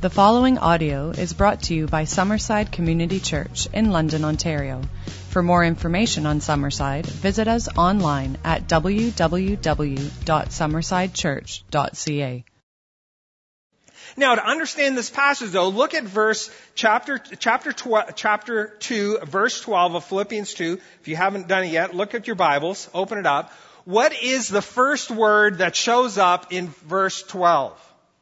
The following audio is brought to you by Summerside Community Church in London, Ontario. For more information on Summerside, visit us online at www.summersidechurch.ca. Now, to understand this passage, though, look at chapter 2, verse 12 of Philippians 2. If you haven't done it yet, look at your Bibles, open it up. What is the first word that shows up in verse 12?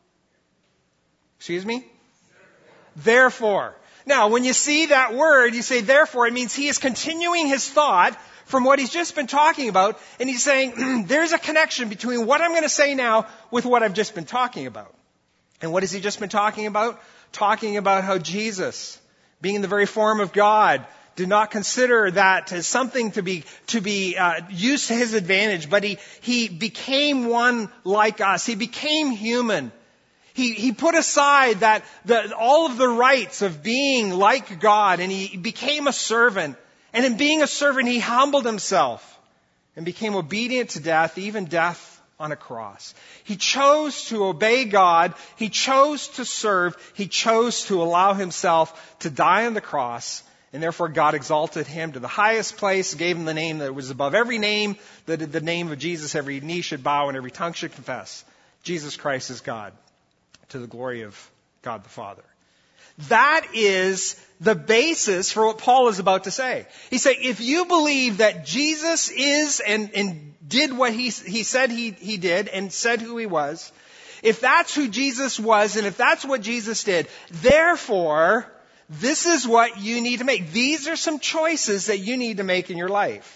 Excuse me? Therefore. Now, when you see that word, you say therefore, it means he is continuing his thought from what he's just been talking about, and he's saying, there's a connection between what I'm going to say now with what I've just been talking about. And what has he just been talking about? Talking about how Jesus, being in the very form of God, did not consider that as something to be used to his advantage, but he became one like us. He became human. He put aside all of the rights of being like God, and he became a servant. And in being a servant, he humbled himself and became obedient to death, even death on a cross. He chose to obey God. He chose to serve. He chose to allow himself to die on the cross. And therefore God exalted him to the highest place, gave him the name that was above every name, that at the name of Jesus every knee should bow and every tongue should confess. Jesus Christ is God, to the glory of God the Father. That is the basis for what Paul is about to say. He said, if you believe that Jesus is and did what he said he did and said who he was, if that's who Jesus was and if that's what Jesus did, therefore, this is what you need to make. These are some choices that you need to make in your life.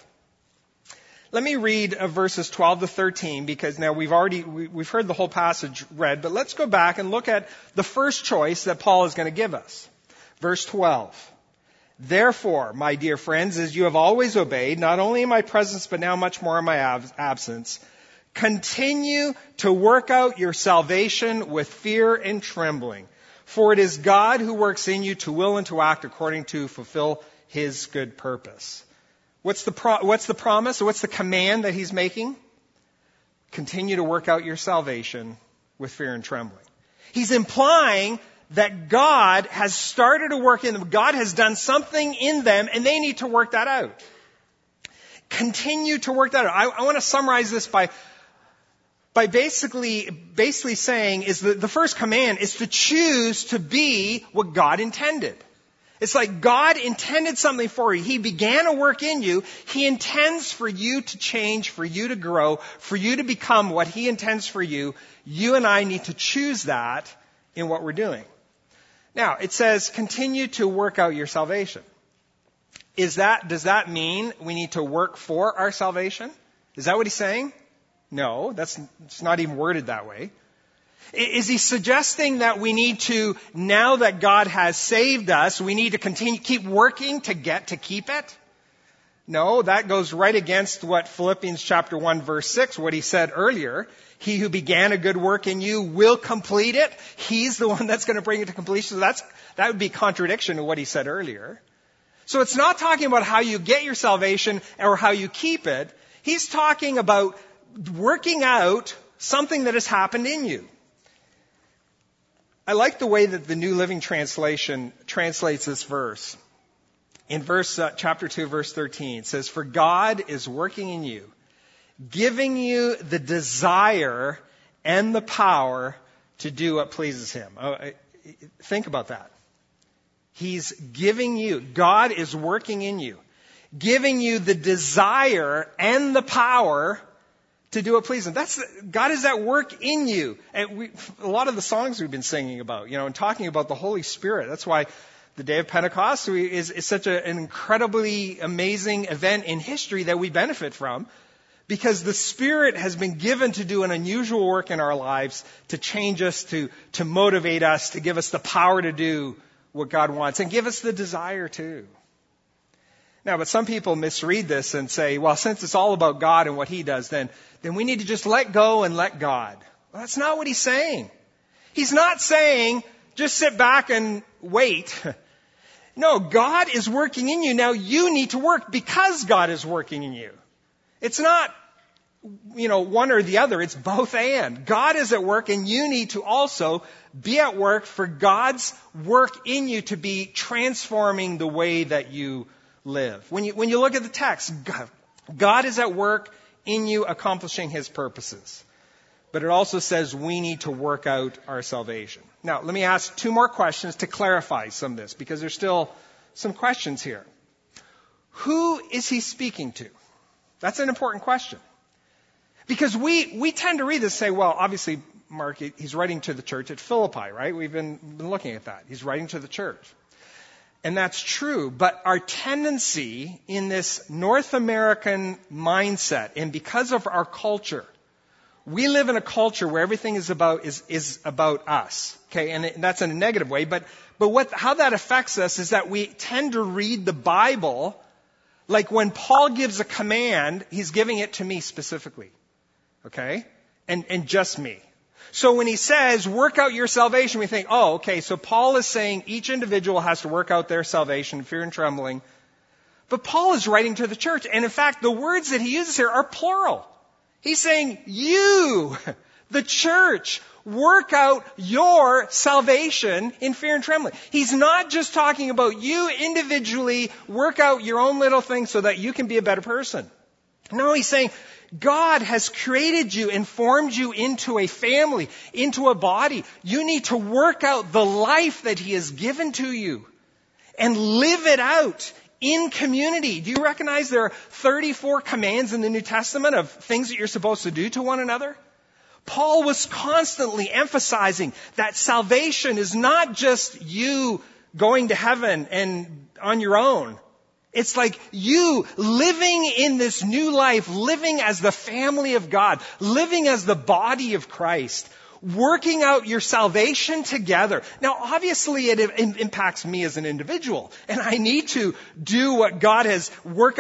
Let me read verses 12 to 13 because now we've heard the whole passage read, but let's go back and look at the first choice that Paul is going to give us. Verse 12. Therefore, my dear friends, as you have always obeyed, not only in my presence but now much more in my absence, continue to work out your salvation with fear and trembling. For it is God who works in you to will and to act according to fulfill his good purpose. What's the promise? What's the command that he's making? Continue to work out your salvation with fear and trembling. He's implying that God has started to work in them. God has done something in them, and they need to work that out. Continue to work that out. I want to summarize this by basically saying is the first command is to choose to be what God intended. It's like God intended something for you. He began a work in you. He intends for you to change, for you to grow, for you to become what he intends for you. You and I need to choose that in what we're doing. Now, it says, continue to work out your salvation. Does that mean we need to work for our salvation? Is that what he's saying? No, it's not even worded that way. Is he suggesting that we need to, now that God has saved us, we need to keep working to keep it? No, that goes right against what Philippians chapter 1 verse 6, what he said earlier. He who began a good work in you will complete it. He's the one that's going to bring it to completion. So that would be contradiction to what he said earlier. So it's not talking about how you get your salvation or how you keep it. He's talking about working out something that has happened in you. I like the way that the New Living Translation translates this verse. In chapter 2, verse 13, it says, for God is working in you, giving you the desire and the power to do what pleases him. Think about that. He's giving you, God is working in you, giving you the desire and the power to do what pleases him. God is at work in you. And a lot of the songs we've been singing about, and talking about the Holy Spirit. That's why the day of Pentecost is such an incredibly amazing event in history that we benefit from. Because the Spirit has been given to do an unusual work in our lives, to change us, to motivate us, to give us the power to do what God wants, and give us the desire too. Now, but some people misread this and say, well, since it's all about God and what he does, then we need to just let go and let God. Well, that's not what he's saying. He's not saying, just sit back and wait. No, God is working in you. Now you need to work because God is working in you. It's not, one or the other. It's both and. God is at work, and you need to also be at work for God's work in you to be transforming the way that you live. When you look at the text, God is at work in you accomplishing His purposes. But it also says we need to work out our salvation. Now, let me ask 2 more questions to clarify some of this, because there's still some questions here. Who is He speaking to? That's an important question. Because we tend to read this and say, well, obviously, Mark, he's writing to the church at Philippi, right? We've been looking at that. He's writing to the church. And that's true, but our tendency in this North American mindset, and because of our culture, we live in a culture where everything is about us, okay? And that's in a negative way, but how that affects us is that we tend to read the Bible like when Paul gives a command, he's giving it to me specifically, okay? And just me. So when he says, work out your salvation, we think, oh, okay, so Paul is saying each individual has to work out their salvation, fear and trembling. But Paul is writing to the church, and in fact, the words that he uses here are plural. He's saying, you, the church, work out your salvation in fear and trembling. He's not just talking about you individually work out your own little thing so that you can be a better person. No, he's saying God has created you and formed you into a family, into a body. You need to work out the life that He has given to you and live it out in community. Do you recognize there are 34 commands in the New Testament of things that you're supposed to do to one another? Paul was constantly emphasizing that salvation is not just you going to heaven and on your own. It's like you living in this new life, living as the family of God, living as the body of Christ, working out your salvation together. Now, obviously, it impacts me as an individual, and I need to do what God has worked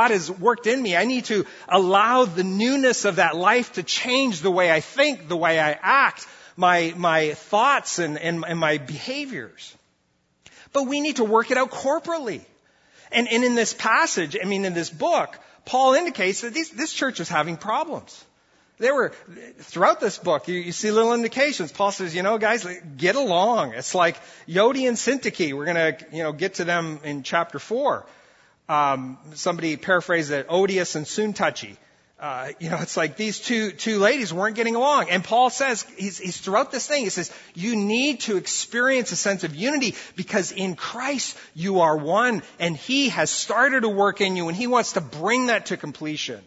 in me. I need to allow the newness of that life to change the way I think, the way I act, my thoughts and my behaviors. But we need to work it out corporately. And in this passage, in this book, Paul indicates that this church is having problems. Throughout this book, you see little indications. Paul says, guys, get along. It's like Yodi and Syntyche. We're going to, get to them in chapter 4. Somebody paraphrased it, odious and soon touchy. It's like these two ladies weren't getting along. And Paul says, he's throughout this thing, he says, you need to experience a sense of unity because in Christ you are one and He has started a work in you and He wants to bring that to completion.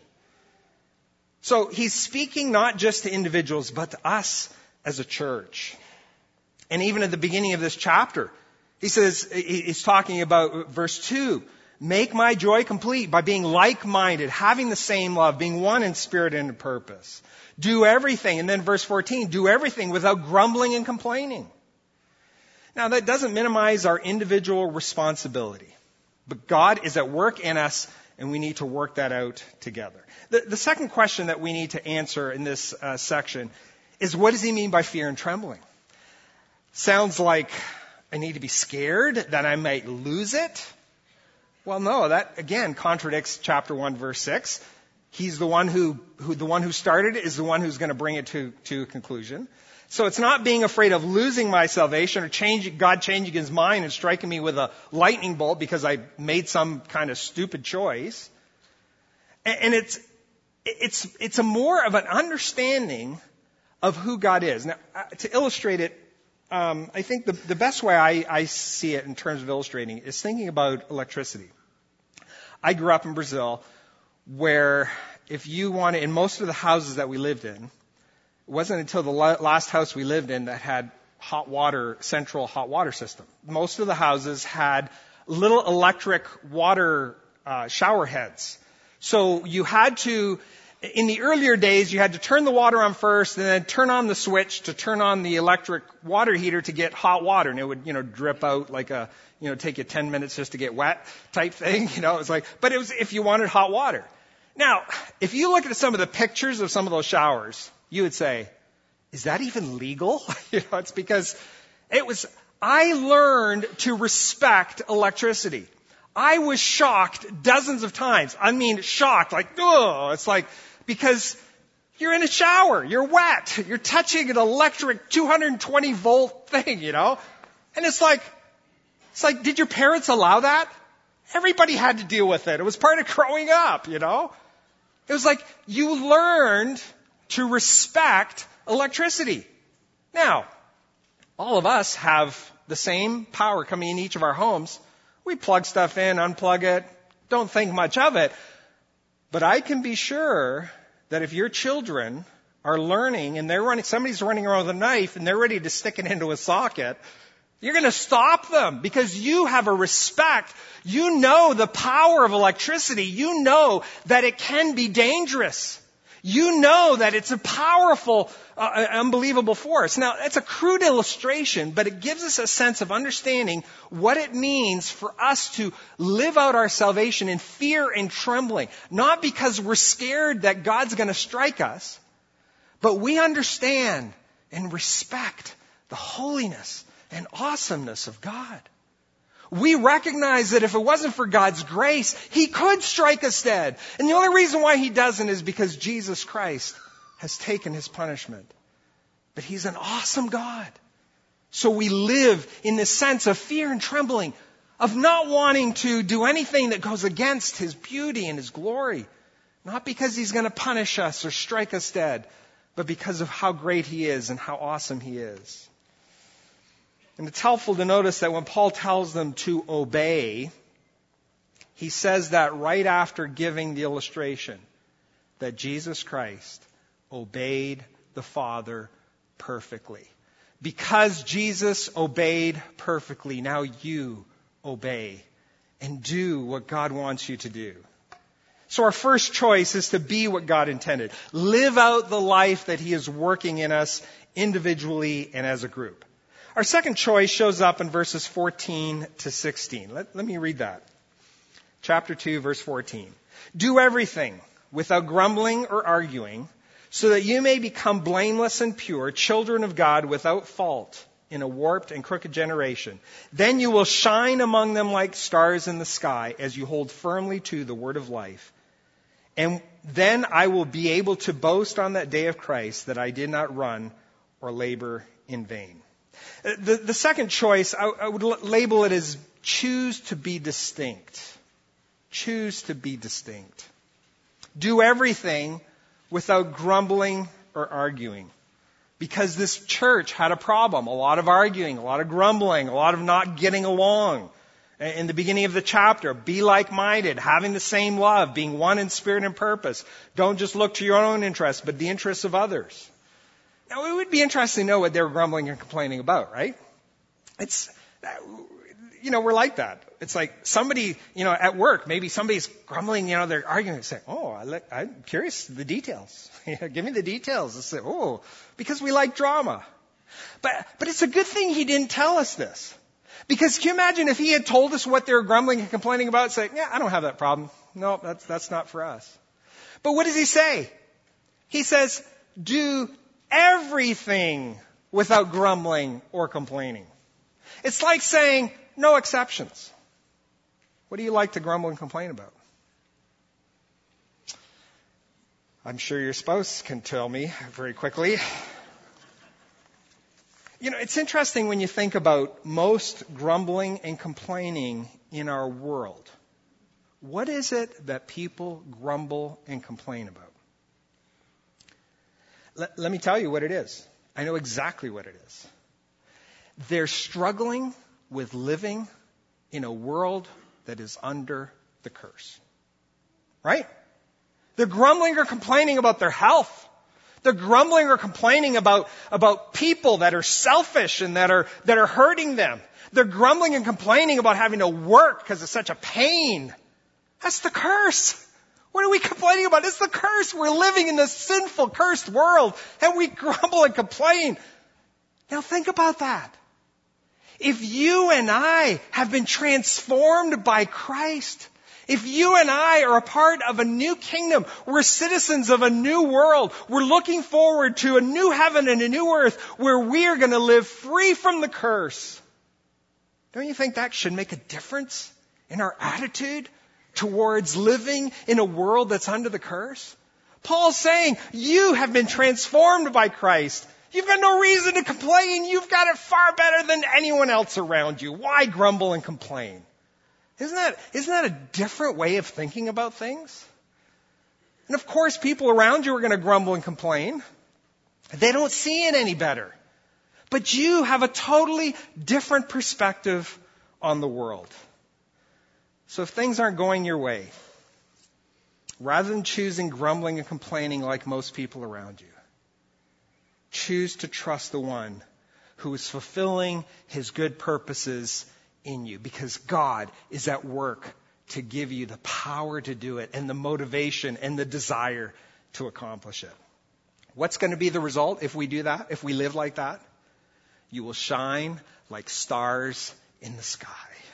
So he's speaking not just to individuals, but to us as a church. And even at the beginning of this chapter, he says, he's talking about verse 2, make my joy complete by being like-minded, having the same love, being one in spirit and in purpose. Do everything. And then verse 14, do everything without grumbling and complaining. Now that doesn't minimize our individual responsibility, but God is at work in us and we need to work that out together. The second question that we need to answer in this section is, what does he mean by fear and trembling? Sounds like I need to be scared that I might lose it. Well, no, that again contradicts chapter 1, verse 6. He's the one who started it is the one who's going to bring it to a conclusion. So it's not being afraid of losing my salvation or God changing His mind and striking me with a lightning bolt because I made some kind of stupid choice. And it's a more of an understanding of who God is. Now, to illustrate it, I think the best way I see it in terms of illustrating is thinking about electricity. I grew up in Brazil, where if you wanted, in most of the houses that we lived in, it wasn't until the last house we lived in that had central hot water system. Most of the houses had little electric water shower heads. So you had to, in the earlier days, you had to turn the water on first and then turn on the switch to turn on the electric water heater to get hot water. And it would, drip out like take you 10 minutes just to get wet type thing. It was like, but it was if you wanted hot water. Now, if you look at some of the pictures of some of those showers, you would say, is that even legal? It's because I learned to respect electricity. I was shocked dozens of times. Shocked, like, oh, it's like, because You're in a shower. You're wet. You're touching an electric 220 volt thing, And it's like, did your parents allow that? Everybody had to deal with it. It was part of growing up, It was like you learned to respect electricity. Now, all of us have the same power coming in each of our homes. We plug stuff in, unplug it, don't think much of it. But I can be sure that if your children are learning and somebody's running around with a knife and they're ready to stick it into a socket, you're going to stop them because you have a respect. You know the power of electricity. You know that it can be dangerous. You know that it's a powerful, unbelievable force. Now, that's a crude illustration, but it gives us a sense of understanding what it means for us to live out our salvation in fear and trembling. Not because we're scared that God's going to strike us, but we understand and respect the holiness and awesomeness of God. We recognize that if it wasn't for God's grace, He could strike us dead. And the only reason why He doesn't is because Jesus Christ has taken His punishment. But He's an awesome God. So we live in this sense of fear and trembling, of not wanting to do anything that goes against His beauty and His glory. Not because He's going to punish us or strike us dead, but because of how great He is and how awesome He is. And it's helpful to notice that when Paul tells them to obey, he says that right after giving the illustration that Jesus Christ obeyed the Father perfectly. Because Jesus obeyed perfectly, now you obey and do what God wants you to do. So our first choice is to be what God intended. Live out the life that He is working in us individually and as a group. Our second choice shows up in verses 14 to 16. Let me read that. Chapter 2, verse 14. Do everything without grumbling or arguing, so that you may become blameless and pure, children of God without fault in a warped and crooked generation. Then you will shine among them like stars in the sky as you hold firmly to the word of life. And then I will be able to boast on that day of Christ that I did not run or labor in vain. The second choice, I would label it as choose to be distinct. Choose to be distinct. Do everything without grumbling or arguing. Because this church had a problem. A lot of arguing, a lot of grumbling, a lot of not getting along. In the beginning of the chapter, be like-minded, having the same love, being one in spirit and purpose. Don't just look to your own interests, but the interests of others. Now, it would be interesting to know what they were grumbling and complaining about, right? We're like that. It's like somebody, at work, maybe somebody's grumbling, they're arguing and say, I'm curious, the details. Give me the details. It's like, because we like drama. But it's a good thing he didn't tell us this. Because can you imagine if he had told us what they were grumbling and complaining about, say, I don't have that problem. No, that's not for us. But what does he say? He says, do everything without grumbling or complaining. It's like saying, no exceptions. What do you like to grumble and complain about? I'm sure your spouse can tell me very quickly. It's interesting when you think about most grumbling and complaining in our world. What is it that people grumble and complain about? Let me tell you what it is. I know exactly what it is. They're struggling with living in a world that is under the curse. Right? They're grumbling or complaining about their health. They're grumbling or complaining about people that are selfish and that are hurting them. They're grumbling and complaining about having to work because it's such a pain. That's the curse. What are we complaining about? It's the curse. We're living in this sinful, cursed world, and we grumble and complain. Now think about that. If you and I have been transformed by Christ, if you and I are a part of a new kingdom, we're citizens of a new world, we're looking forward to a new heaven and a new earth where we are going to live free from the curse. Don't you think that should make a difference in our attitude towards living in a world that's under the curse? Paul's saying, you have been transformed by Christ. You've got no reason to complain. You've got it far better than anyone else around you. Why grumble and complain? Isn't that a different way of thinking about things? And of course, people around you are going to grumble and complain. They don't see it any better. But you have a totally different perspective on the world. So if things aren't going your way, rather than choosing grumbling and complaining like most people around you, choose to trust the one who is fulfilling his good purposes in you, because God is at work to give you the power to do it and the motivation and the desire to accomplish it. What's going to be the result if we do that, if we live like that? You will shine like stars in the sky.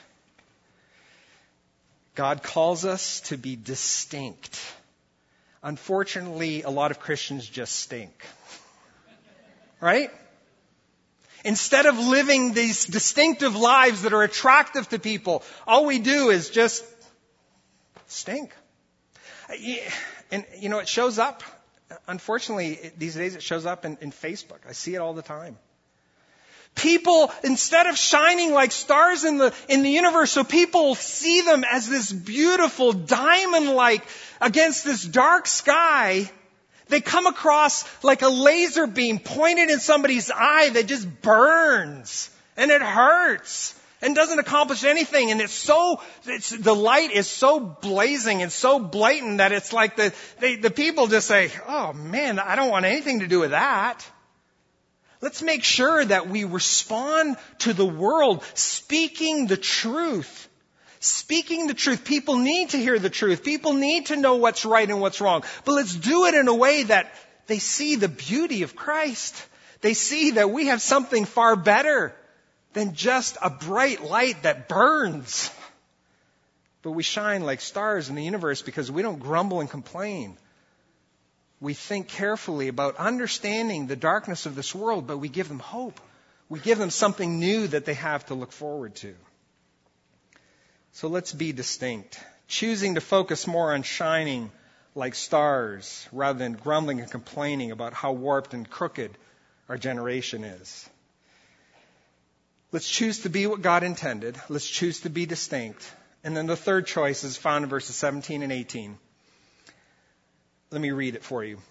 God calls us to be distinct. Unfortunately, a lot of Christians just stink. Right? Instead of living these distinctive lives that are attractive to people, all we do is just stink. And, it shows up. Unfortunately, these days it shows up in Facebook. I see it all the time. People, instead of shining like stars in the universe, so people see them as this beautiful diamond-like against this dark sky, they come across like a laser beam pointed in somebody's eye that just burns and it hurts and doesn't accomplish anything. And the light is so blazing and so blatant that it's like the people just say, oh man, I don't want anything to do with that. Let's make sure that we respond to the world speaking the truth. Speaking the truth. People need to hear the truth. People need to know what's right and what's wrong. But let's do it in a way that they see the beauty of Christ. They see that we have something far better than just a bright light that burns. But we shine like stars in the universe because we don't grumble and complain. We think carefully about understanding the darkness of this world, but we give them hope. We give them something new that they have to look forward to. So let's be distinct, choosing to focus more on shining like stars rather than grumbling and complaining about how warped and crooked our generation is. Let's choose to be what God intended. Let's choose to be distinct. And then the third choice is found in verses 17 and 18. Let me read it for you.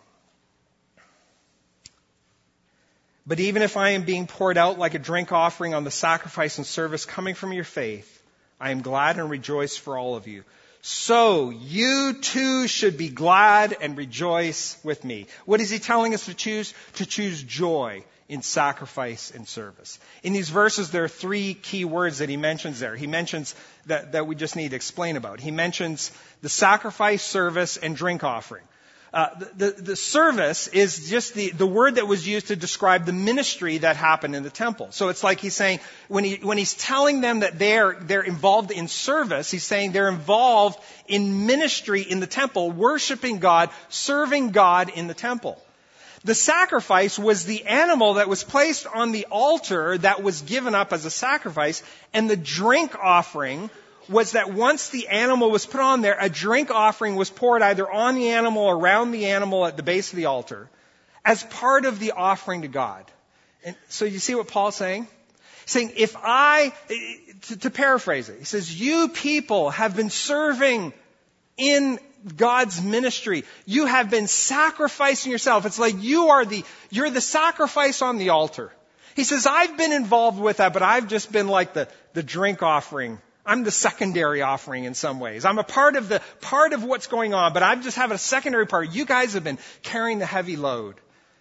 But even if I am being poured out like a drink offering on the sacrifice and service coming from your faith, I am glad and rejoice for all of you. So you too should be glad and rejoice with me. What is he telling us to choose? To choose joy in sacrifice and service. In these verses, there are three key words that he mentions there. He mentions that we just need to explain about. He mentions the sacrifice, service, and drink offering. The service is just the word that was used to describe the ministry that happened in the temple. So it's like he's saying, when he's telling them that they're involved in service, he's saying they're involved in ministry in the temple, worshiping God, serving God in the temple. The sacrifice was the animal that was placed on the altar that was given up as a sacrifice, and the drink offering was that once the animal was put on there, a drink offering was poured either on the animal or around the animal at the base of the altar as part of the offering to God. And so you see what Paul's saying? He's saying, to paraphrase it, he says, you people have been serving in God's ministry. You have been sacrificing yourself. It's like you're the sacrifice on the altar. He says, I've been involved with that, but I've just been like the drink offering. I'm the secondary offering in some ways. I'm a part of what's going on, but I'm just having a secondary part. You guys have been carrying the heavy load.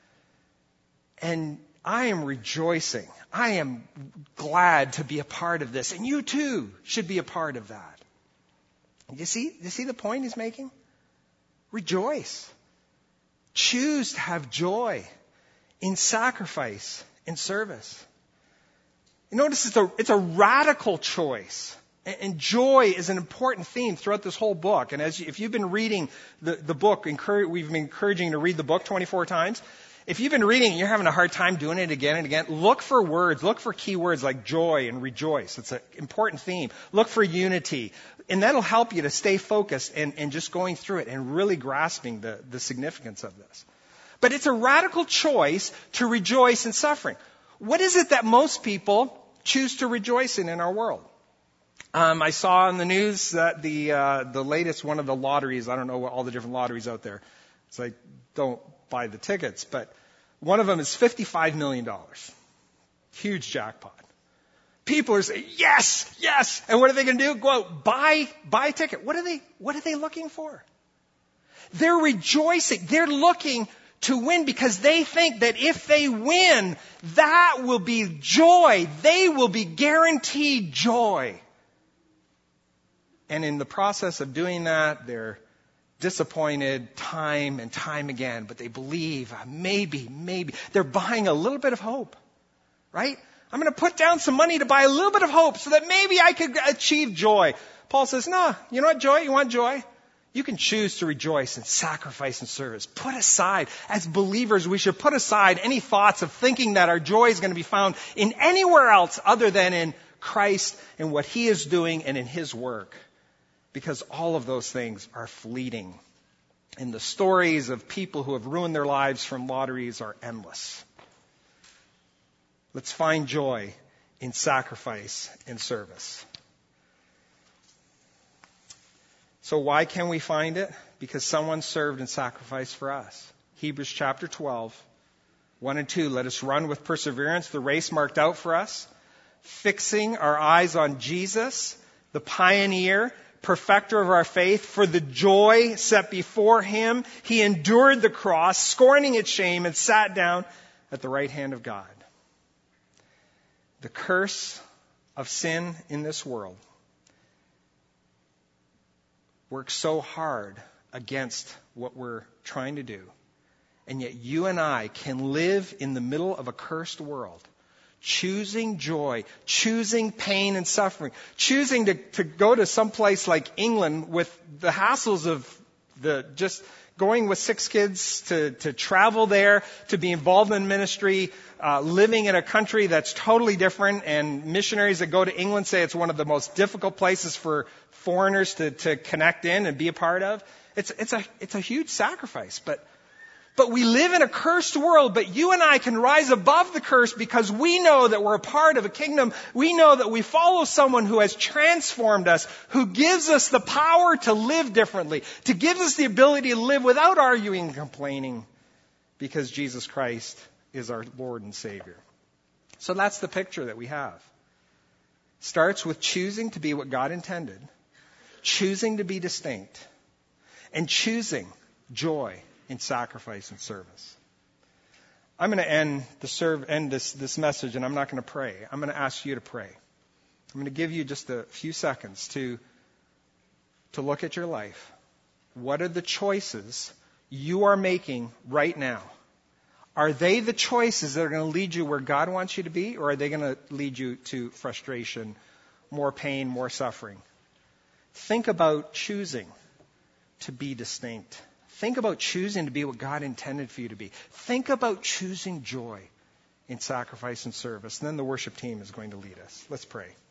And I am rejoicing. I am glad to be a part of this. And you too should be a part of that. You see the point he's making? Rejoice. Choose to have joy in sacrifice and service. You notice it's a radical choice. And joy is an important theme throughout this whole book. And if you've been reading the book, we've been encouraging you to read the book 24 times. If you've been reading and you're having a hard time doing it again and again, look for words. Look for key words like joy and rejoice. It's an important theme. Look for unity. And that'll help you to stay focused and just going through it and really grasping the significance of this. But it's a radical choice to rejoice in suffering. What is it that most people choose to rejoice in our world? I saw on the news that the latest one of the lotteries, I don't know what all the different lotteries out there. So I don't buy the tickets, but one of them is $55 million. Huge jackpot. People are saying, yes, yes. And what are they going to do? Go out, buy a ticket. What are they looking for? They're rejoicing. They're looking to win because they think that if they win, that will be joy. They will be guaranteed joy. And in the process of doing that, they're disappointed time and time again, but they believe maybe. They're buying a little bit of hope, right? I'm going to put down some money to buy a little bit of hope so that maybe I could achieve joy. Paul says, no, you know what, joy? You want joy? You can choose to rejoice and sacrifice and service. Put aside, as believers, we should put aside any thoughts of thinking that our joy is going to be found in anywhere else other than in Christ and what He is doing and in His work. Because all of those things are fleeting. And the stories of people who have ruined their lives from lotteries are endless. Let's find joy in sacrifice and service. So why can we find it? Because someone served and sacrificed for us. Hebrews chapter 12, 1 and 2. Let us run with perseverance the race marked out for us, fixing our eyes on Jesus, the pioneer, perfecter of our faith. For the joy set before Him, He endured the cross, scorning its shame, and sat down at the right hand of God. The curse of sin in this world works so hard against what we're trying to do. And yet you and I can live in the middle of a cursed world, choosing joy, choosing pain and suffering, choosing to go to some place like England with the hassles of just going with 6 kids to travel there, to be involved in ministry, living in a country that's totally different, and missionaries that go to England say it's one of the most difficult places for foreigners to connect in and be a part of. It's a huge sacrifice, but we live in a cursed world, but you and I can rise above the curse because we know that we're a part of a kingdom. We know that we follow someone who has transformed us, who gives us the power to live differently, to give us the ability to live without arguing and complaining, because Jesus Christ is our Lord and Savior. So that's the picture that we have. Starts with choosing to be what God intended, choosing to be distinct, and choosing joy in sacrifice and service. I'm going to end this message, and I'm not going to pray. I'm going to ask you to pray. I'm going to give you just a few seconds to look at your life. What are the choices you are making right now? Are they the choices that are going to lead you where God wants you to be, or are they going to lead you to frustration, more pain, more suffering? Think about choosing to be distinct. Think about choosing to be what God intended for you to be. Think about choosing joy in sacrifice and service. And then the worship team is going to lead us. Let's pray.